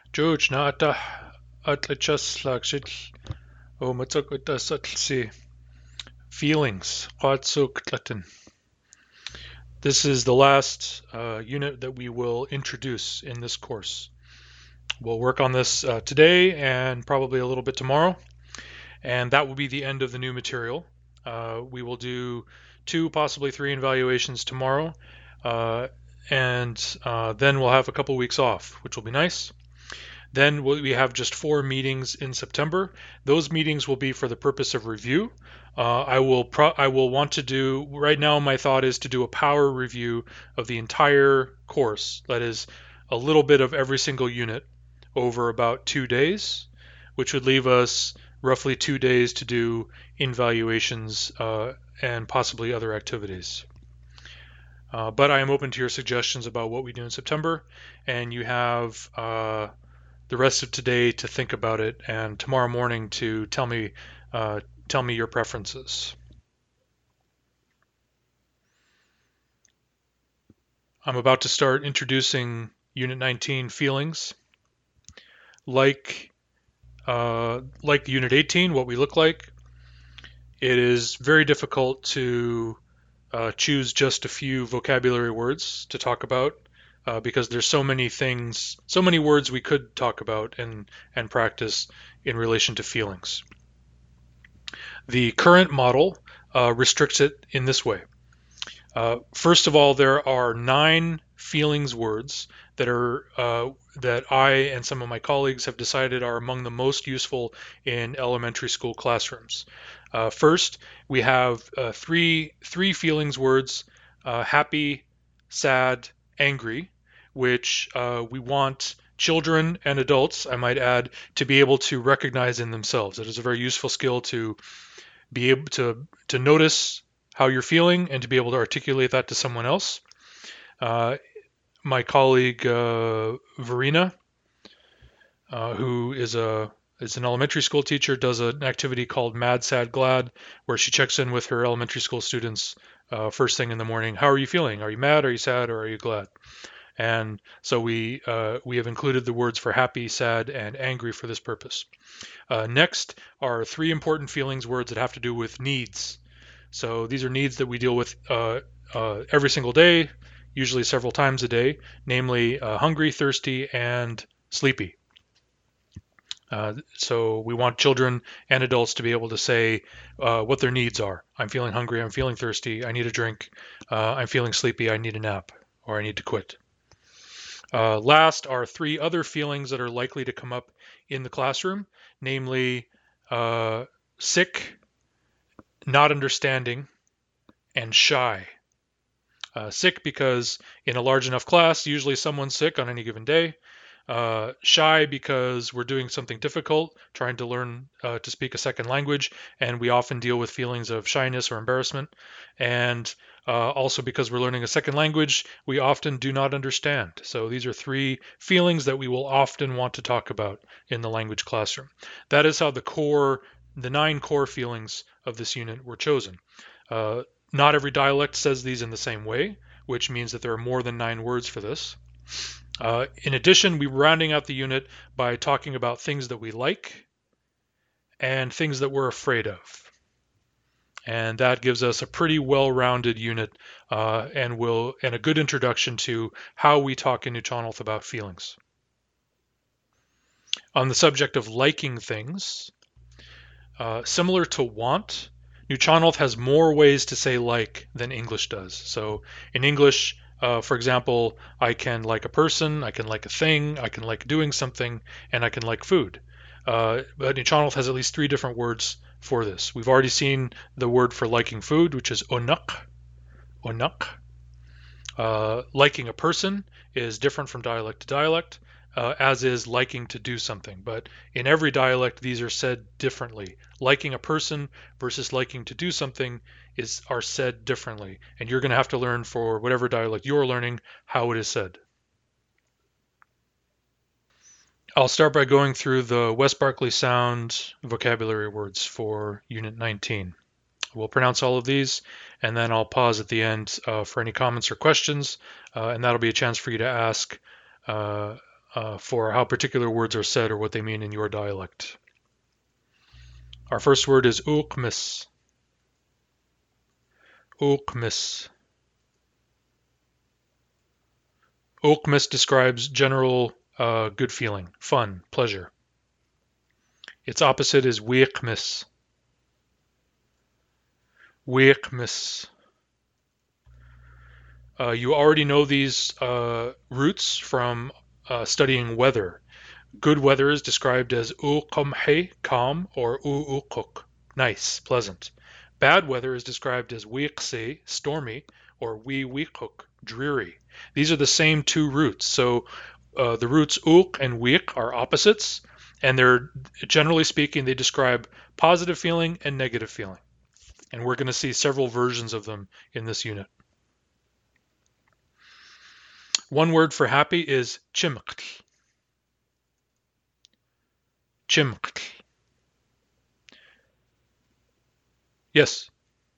George Nata Atlachaslagshit O Matsukutasatsi Feelings Qatsuk. This is the last unit that we will introduce in this course. We'll work on this today and probably a little bit tomorrow, and that will be the end of the new material. We will do 2, possibly 3 evaluations tomorrow, uh, and then we'll have a couple weeks off, which will be nice. Then we have just 4 meetings in September. Those meetings will be for the purpose of review. I will want to do right now. My thought is to do a power review of the entire course. That is a little bit of every single unit over about 2 days, which would leave us roughly 2 days to do evaluations and possibly other activities. But I am open to your suggestions about what we do in September, and you have the rest of today to think about it, and tomorrow morning to tell me your preferences. I'm about to start introducing Unit 19 feelings, like Unit 18, what we look like. It is very difficult to choose just a few vocabulary words to talk about because there's so many things, so many words we could talk about and practice in relation to feelings. The current model restricts it in this way. First of all, there are 9 feelings words that I and some of my colleagues have decided are among the most useful in elementary school classrooms. First, we have three feelings words: happy, sad, angry, which we want children and adults, I might add, to be able to recognize in themselves. It is a very useful skill to be able to notice how you're feeling and to be able to articulate that to someone else. Uh, my colleague Verena, who is an elementary school teacher, does an activity called Mad, Sad, Glad, where she checks in with her elementary school students first thing in the morning. How are you feeling? Are you mad? Are you sad? Or are you glad? And so we have included the words for happy, sad, and angry for this purpose. Next are 3 important feelings words that have to do with needs. So these are needs that we deal with every single day, usually several times a day, namely hungry, thirsty, and sleepy. So we want children and adults to be able to say what their needs are. I'm feeling hungry, I'm feeling thirsty, I need a drink, I'm feeling sleepy, I need a nap, or I need to quit. Last are 3 other feelings that are likely to come up in the classroom, namely sick, not understanding, and shy. Sick because in a large enough class, usually someone's sick on any given day. Shy because we're doing something difficult, trying to learn to speak a second language, and we often deal with feelings of shyness or embarrassment. And also because we're learning a second language, we often do not understand. So these are 3 feelings that we will often want to talk about in the language classroom. That is how the 9 core feelings of this unit were chosen. Uh, Not every dialect says these in the same way, which means that there are more than 9 words for this. In addition, we're rounding out the unit by talking about things that we like and things that we're afraid of. And that gives us a pretty well-rounded unit and a good introduction to how we talk in Nuu-chah-nulth about feelings. On the subject of liking things, similar to want, Nuu-chah-nulth has more ways to say like than English does. So in English, for example, I can like a person, I can like a thing, I can like doing something, and I can like food. But Nuu-chah-nulth has at least 3 different words for this. We've already seen the word for liking food, which is onak. Onak. Liking a person is different from dialect to dialect, as is liking to do something. But in every dialect, these are said differently. Liking a person versus liking to do something are said differently. And you're going to have to learn for whatever dialect you're learning how it is said. I'll start by going through the West Berkeley Sound vocabulary words for Unit 19. We'll pronounce all of these, and then I'll pause at the end for any comments or questions, and that'll be a chance for you to ask for how particular words are said or what they mean in your dialect. Our first word is uqmis. Uqmis. Uqmis describes general good feeling, fun, pleasure. Its opposite is wiqmis. Wiqmis. You already know these roots from studying weather. Good weather is described as uqamhe, calm, or uquk, nice, pleasant. Bad weather is described as wiqse, stormy, or wiquk, dreary. These are the same two roots. So the roots uq and wiq are opposites, and they're, generally speaking, they describe positive feeling and negative feeling. And we're going to see several versions of them in this unit. One word for happy is chimqt. Chimqt. Yes.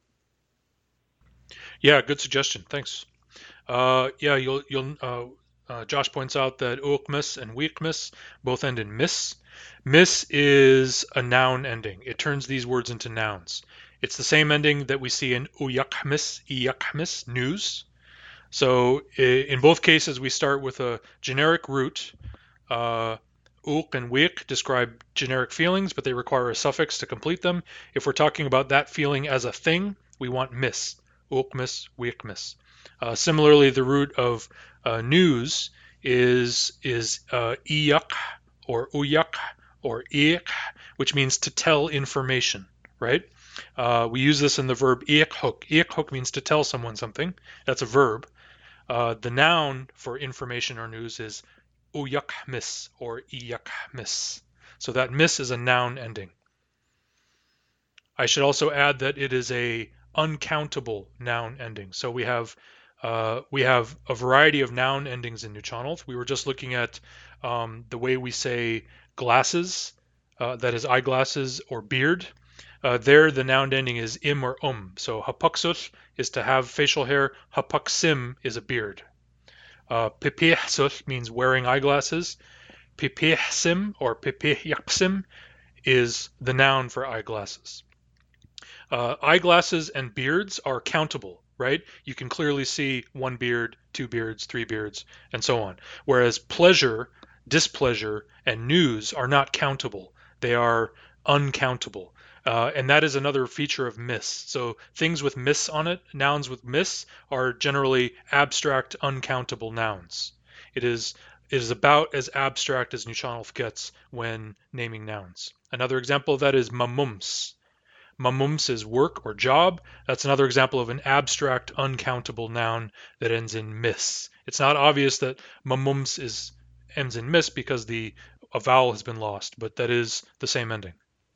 Yeah, good suggestion. Thanks. Yeah, Josh points out that uqmis and weakmis both end in mis. Mis is a noun ending. It turns these words into nouns. It's the same ending that we see in uyakmis, iyakmis, news. So in both cases, we start with a generic root. Uq and wiq describe generic feelings, but they require a suffix to complete them. If we're talking about that feeling as a thing, we want mis. Uqmis, wiqmis. Similarly, the root of news is iyak or uyak or iq, which means to tell information, right? We use this in the verb iqhuk. Iqhuk means to tell someone something. That's a verb. The noun for information or news is uyakmis or iyakmis. So that mis is a noun ending. I should also add that it is a uncountable noun ending. So we have a variety of noun endings in Nuu-chah-nulth. We were just looking at the way we say glasses, that is eyeglasses or beard. There, the noun ending is im or So hapaksut is to have facial hair. Hapaksim is a beard. Pipihsut means wearing eyeglasses. Pipihsim or pipihyaksim is the noun for eyeglasses. Eyeglasses and beards are countable, right? You can clearly see one beard, two beards, three beards, and so on. Whereas pleasure, displeasure, and news are not countable. They are uncountable. And that is another feature of mis. So things with mis on it, nouns with mis, are generally abstract, uncountable nouns. It is about as abstract as Nuu-chah-nulth gets when naming nouns. Another example of that is mamums. Mamums is work or job. That's another example of an abstract, uncountable noun that ends in mis. It's not obvious that mamums ends in mis because a vowel has been lost, but that is the same ending.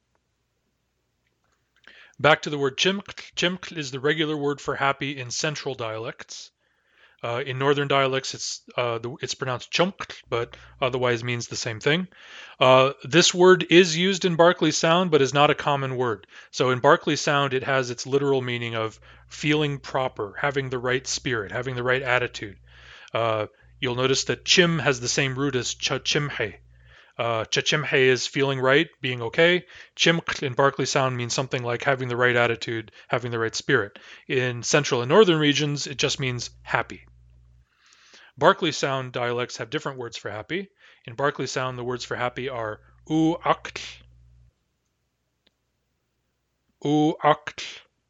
Back to the word chimqt. Chimqt is the regular word for happy in central dialects. In northern dialects, it's pronounced chumqt, but otherwise means the same thing. This word is used in Barclay Sound, but is not a common word. So in Barclay Sound, it has its literal meaning of feeling proper, having the right spirit, having the right attitude. You'll notice that chim has the same root as chachimhe. Chachimhe is feeling right, being okay. Chimqt in Barclay Sound means something like having the right attitude, having the right spirit. In central and northern regions, it just means happy. Barclay Sound dialects have different words for happy. In Barclay Sound, the words for happy are u-akt, u-akt.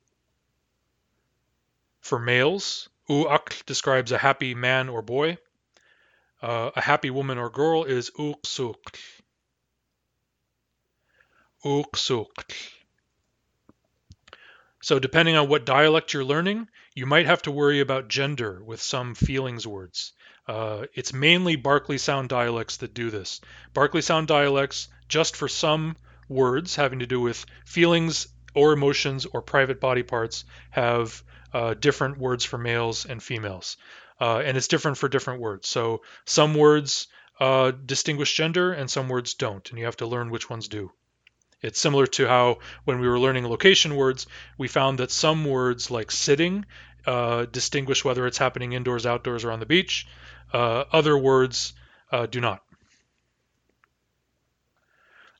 For males, u-akt describes a happy man or boy. A happy woman or girl is uqsukt. Uqsukt. So depending on what dialect you're learning, you might have to worry about gender with some feelings words. It's mainly Barclay Sound dialects that do this. Barclay Sound dialects, just for some words having to do with feelings or emotions or private body parts, have different words for males and females. And it's different for different words. So some words distinguish gender and some words don't, and you have to learn which ones do. It's similar to how when we were learning location words, we found that some words like sitting distinguish whether it's happening indoors, outdoors, or on the beach. Other words do not.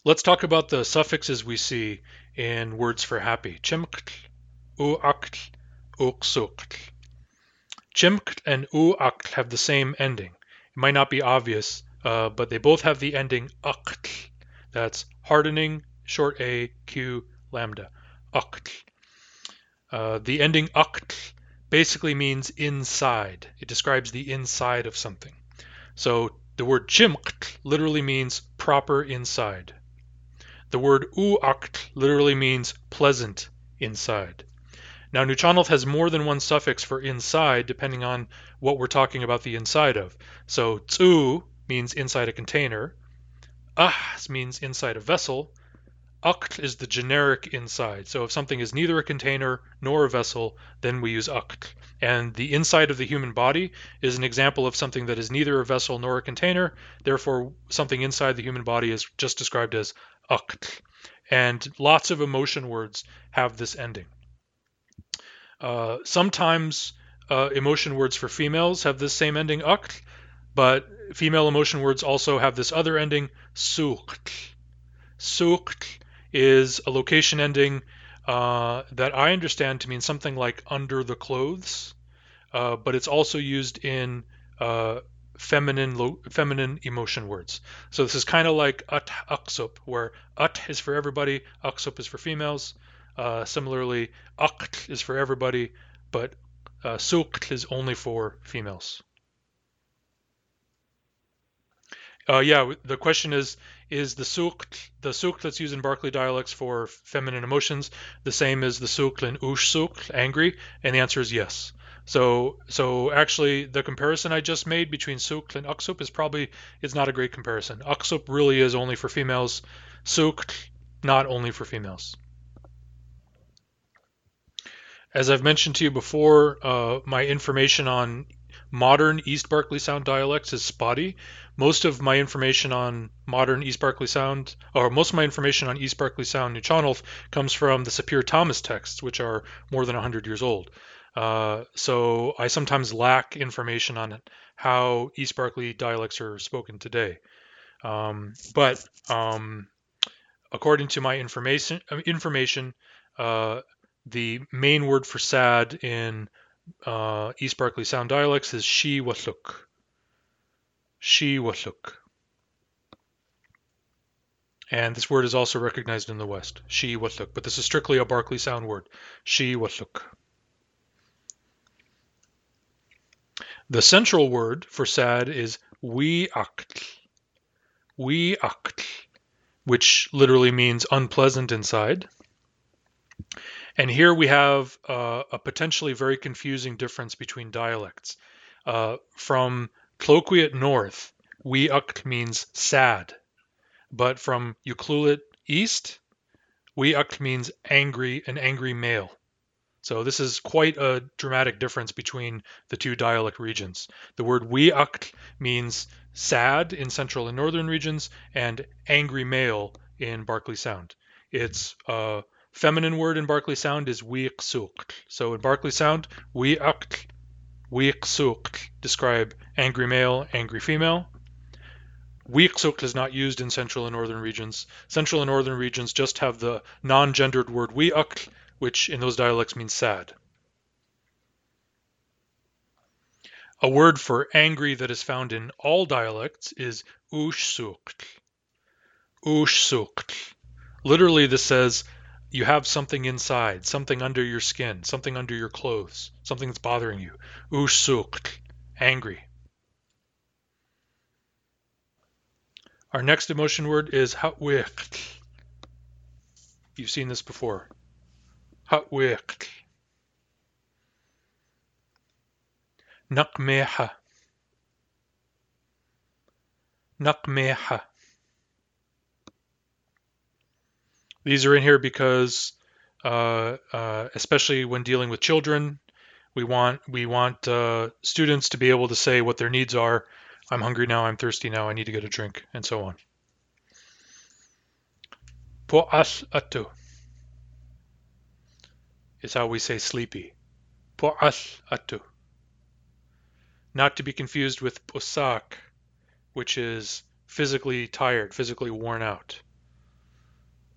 Let's talk about the suffixes we see in words for happy. Chimkt, uakt, uksukt. Chimkt and uakt have the same ending. It might not be obvious, but they both have the ending akt. That's hardening, short A, Q, lambda. Akt. The ending akt basically means inside. It describes the inside of something. So the word chimkt literally means proper inside. The word uakt literally means pleasant inside. Now, Nuchonolth has more than one suffix for inside, depending on what we're talking about the inside of. So, tsu means inside a container, ahs means inside a vessel, akt is the generic inside. So, if something is neither a container nor a vessel, then we use akt. And the inside of the human body is an example of something that is neither a vessel nor a container. Therefore, something inside the human body is just described as akt. And lots of emotion words have this ending. Sometimes emotion words for females have this same ending, akt, but female emotion words also have this other ending, sukt. Sukt is a location ending that I understand to mean something like under the clothes, but it's also used in feminine emotion words. So this is kind of like ut aksup, where ut is for everybody, aksup is for females. Similarly, akt is for everybody, but sukt is only for females. Yeah, the question is the sukt that's used in Barclay dialects for feminine emotions the same as the sukt in ush sukt, angry? And the answer is yes. So actually, the comparison I just made between sukt and uksup is not a great comparison. Uksup really is only for females. Sukt, not only for females. As I've mentioned to you before, my information on modern East Barclay Sound dialects is spotty. Most of my information on modern East Barclay Sound, or most of my information on East Barclay Sound Nuchonolth comes from the Sapir Thomas texts, which are more than 100 years old. So I sometimes lack information on how East Barclay dialects are spoken today. But according to my information, the main word for sad in East Barclay Sound dialects is she wasluk. She wasluk. And this word is also recognized in the West. She wasluk. But this is strictly a Barclay Sound word. She wasluk. The central word for sad is we akt. We akt, which literally means unpleasant inside. And here we have a potentially very confusing difference between dialects. From Colloquiate North, We'ukt means sad, but from Ucluelet East, We'ukt means angry, an angry male. So this is quite a dramatic difference between the two dialect regions. The word We'ukt means sad in central and northern regions and angry male in Barclay Sound. It's feminine word in Barclay Sound is we'qsukt. So in Barclay Sound, we'ukt, we'qsukt describe angry male, angry female. We'qsukt is not used in central and northern regions. Central and northern regions just have the non-gendered word we'ukt, which in those dialects means sad. A word for angry that is found in all dialects is ushsukt. Ushsukt. Literally, this says you have something inside, something under your skin, something under your clothes, something that's bothering you. Ushsukt, angry. Our next emotion word is hatwicht. You've seen this before. Hatwicht. Nakmeha. Nakmeha. These are in here because, especially when dealing with children, we want students to be able to say what their needs are. I'm hungry now, I'm thirsty now, I need to get a drink, and so on. Po'as atu is how we say sleepy. Po'as atu. Not to be confused with posak, which is physically tired, physically worn out.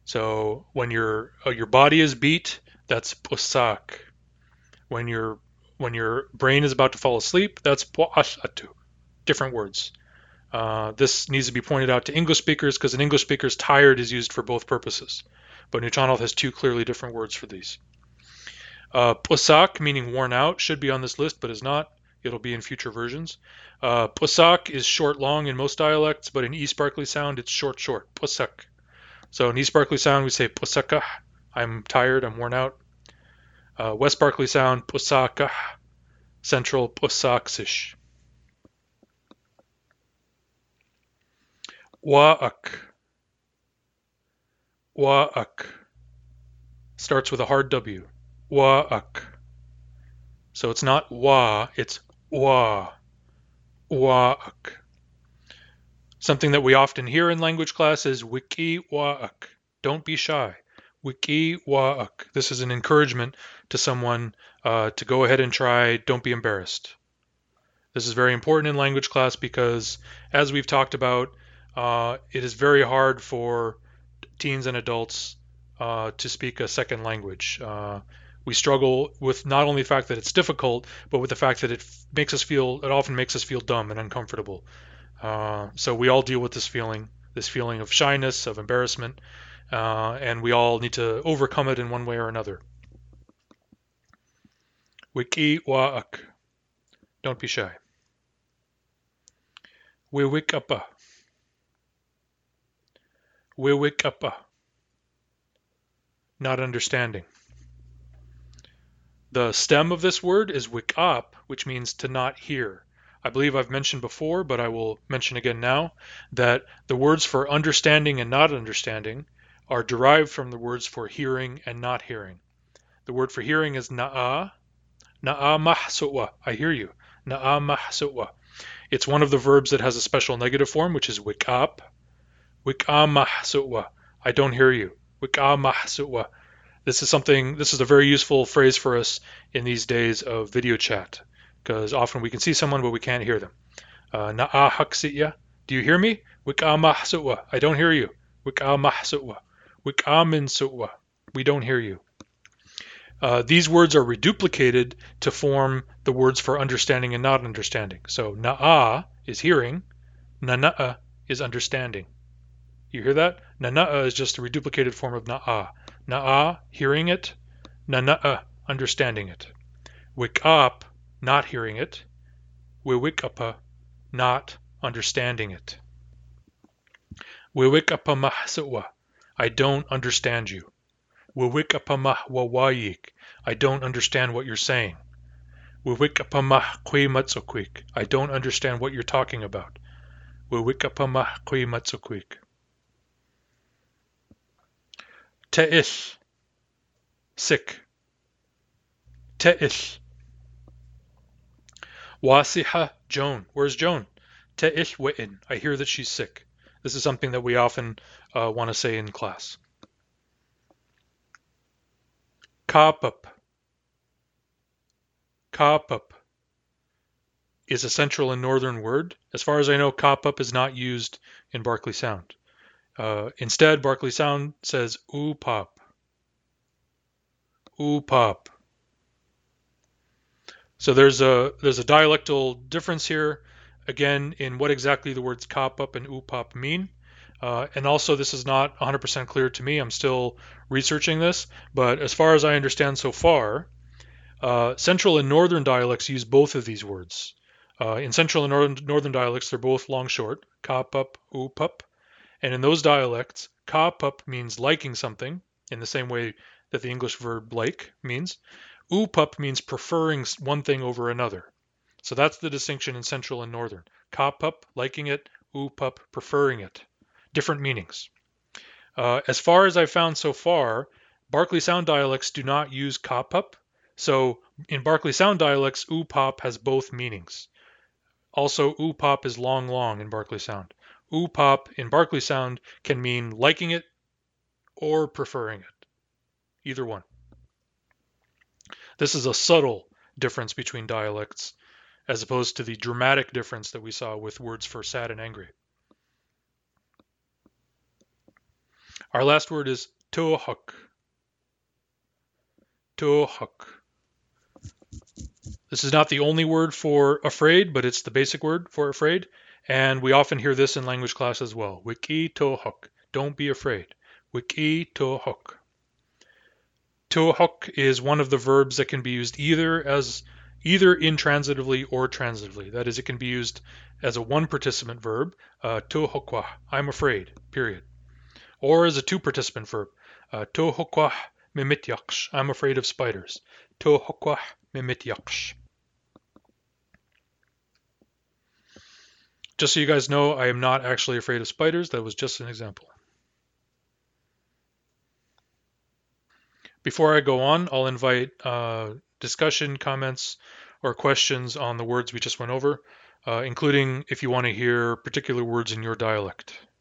So when your body is beat, that's pusak. When your brain is about to fall asleep, that's puashatu. Different words. This needs to be pointed out to English speakers because in English speakers, tired is used for both purposes. But Newtonov has two clearly different words for these. Pusak, meaning worn out, should be on this list, but is not. It'll be in future versions. Pusak is short long in most dialects, but in East Berkeley Sound, it's short short. Pusak. So in East Berkeley Sound, we say pusaka. I'm tired, I'm worn out. West Berkeley Sound, pusaka. Central, pusaksish. Wa'ak. Wa'ak. Starts with a hard W. Wa'ak. So it's not wa, it's wa. Wa'ak. Something that we often hear in language class is wiki wa'ak. Don't be shy. Wiki wa'ak. This is an encouragement to someone to go ahead and try. Don't be embarrassed. This is very important in language class because, as we've talked about, it is very hard for teens and adults to speak a second language. We struggle with not only the fact that it's difficult, but with the fact that it often makes us feel dumb and uncomfortable. So we all deal with this feeling of shyness, of embarrassment, and we all need to overcome it in one way or another. Wiki wa'ak. Don't be shy. Wiwikapa. Wiwikapa. Not understanding. The stem of this word is wikap, which means to not hear. I believe I've mentioned before, but I will mention again now, that the words for understanding and not understanding are derived from the words for hearing and not hearing. The word for hearing is na'a. Na'a mahsuwa. I hear you. Na'a mahsuwa. It's one of the verbs that has a special negative form, which is wikap. Wik'a mahsuwa. I don't hear you. Wik'a mahsuwa. This is a very useful phrase for us in these days of video chat, because often we can see someone but we can't hear them. Na'a haksiya. Do you hear me? Wik'a mahsuwa. I don't hear you. Wik'a mahsuwa. Wik'a min suwa. We don't hear you. These words are reduplicated to form the words for understanding and not understanding. So na'a is hearing, nana'a is understanding. You hear that? Nana'a is just a reduplicated form of na'a. Na'a, hearing it, nana'a, understanding it. Wik'ap, not hearing it. Wiwik'apa, not understanding it. Wiwik'apa mahsuwa, I don't understand you. Wiwik'apa mahwawayik, I don't understand what you're saying. Wiwik'apa mahkwi matsukwik, I don't understand what you're talking about. Wiwik'apa mahkwi matsukwik. Te'is, sick. Te'is. Wasiha, Joan. Where's Joan? Te'is we'in. I hear that she's sick. This is something that we often want to say in class. Kapup. Kapup is a central and northern word. As far as I know, kapup is not used in Berkeley Sound. Instead, Berkeley Sound says oopop. Oopop. So there's a dialectal difference here, again, in what exactly the words kapup and oopop mean. And also, this is not 100% clear to me. I'm still researching this. But as far as I understand so far, Central and Northern dialects use both of these words. In Central and Northern dialects, they're both long short, kapup, oopop. And in those dialects, kapup means liking something in the same way that the English verb like means. Oopop means preferring one thing over another. So that's the distinction in Central and Northern. Kapup, liking it, oopop, preferring it. Different meanings. As far as I've found so far, Berkeley Sound dialects do not use kapup. So in Berkeley Sound dialects, oopop has both meanings. Also, oopop is long, long in Berkeley Sound. Oopop in Berkeley Sound can mean liking it or preferring it. Either one. This is a subtle difference between dialects as opposed to the dramatic difference that we saw with words for sad and angry. Our last word is tohuk. Tohuk. This is not the only word for afraid, but it's the basic word for afraid. And we often hear this in language class as well. Wiki tohuk. Don't be afraid. Wiki tohuk. Tohuk is one of the verbs that can be used either intransitively or transitively. That is, it can be used as a one participant verb, tohukwa, I'm afraid, period. Or as a two participant verb, tohukwa mimityaksh, I'm afraid of spiders. Tohukwa mimityaksh. Just so you guys know, I am not actually afraid of spiders. That was just an example. Before I go on, I'll invite discussion, comments, or questions on the words we just went over, including if you want to hear particular words in your dialect.